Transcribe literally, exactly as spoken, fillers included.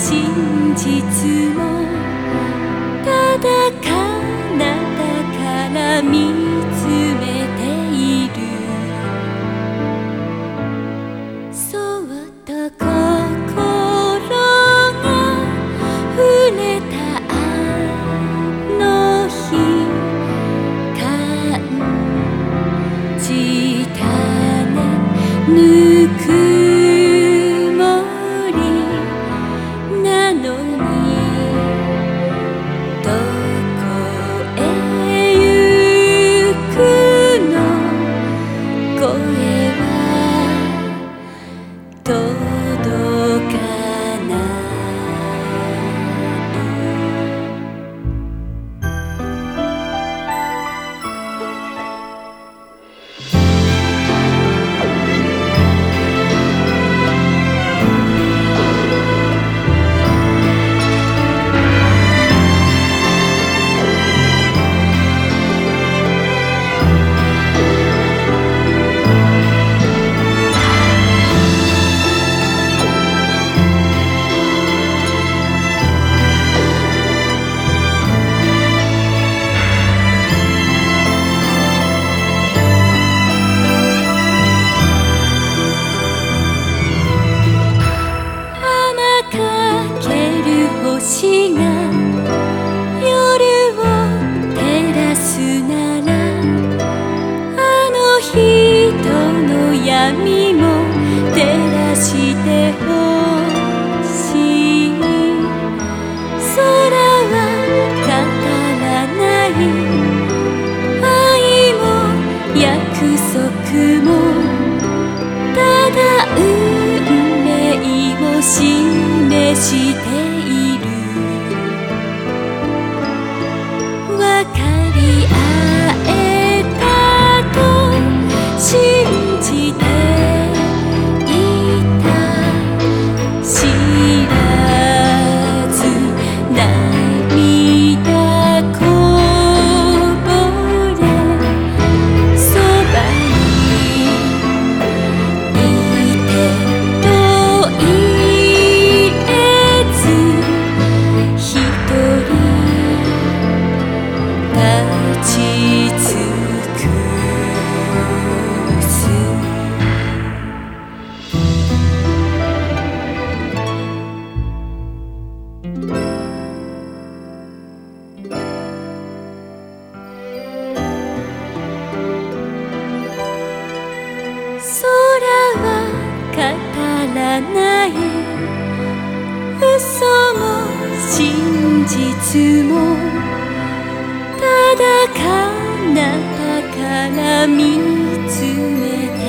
真実もただ彼方から見つめている。そっと心が触れたあの日感じたね。ぬくもりなのにどこへ行くの。声は届かない。星が夜を照らすならあの人の闇も照らしてほしい。空は語らない愛も約束もただ運命を示している。分かり合えたと信じていた。知らず涙こぼれそばにいてと言えず一人立ち尽くす。空は語らない嘘も真実もただ彼方から見つめて